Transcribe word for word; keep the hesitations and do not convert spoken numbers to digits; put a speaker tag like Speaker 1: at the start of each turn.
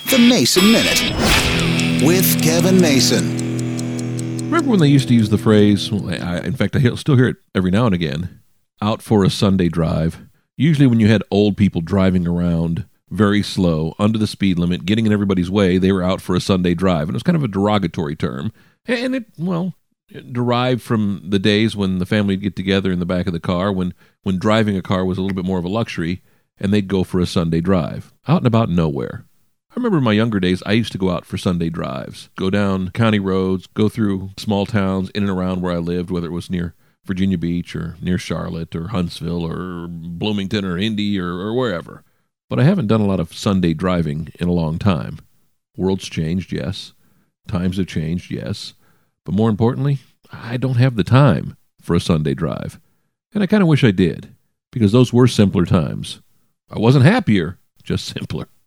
Speaker 1: The Mason Minute with Kevin Mason.
Speaker 2: Remember when they used to use the phrase, well, I, in fact, I still hear it every now and again, out for a Sunday drive? Usually when you had old people driving around very slow, under the speed limit, getting in everybody's way, they were out for a Sunday drive. And it was kind of a derogatory term. And it, well, it derived from the days when the family would get together in the back of the car, when, when driving a car was a little bit more of a luxury, and they'd go for a Sunday drive, out and about nowhere. I remember in my younger days, I used to go out for Sunday drives, go down county roads, go through small towns in and around where I lived, whether it was near Virginia Beach or near Charlotte or Huntsville or Bloomington or Indy or, or wherever. But I haven't done a lot of Sunday driving in a long time. World's changed, yes. Times have changed, yes. But more importantly, I don't have the time for a Sunday drive. And I kind of wish I did, because those were simpler times. I wasn't happier, just simpler.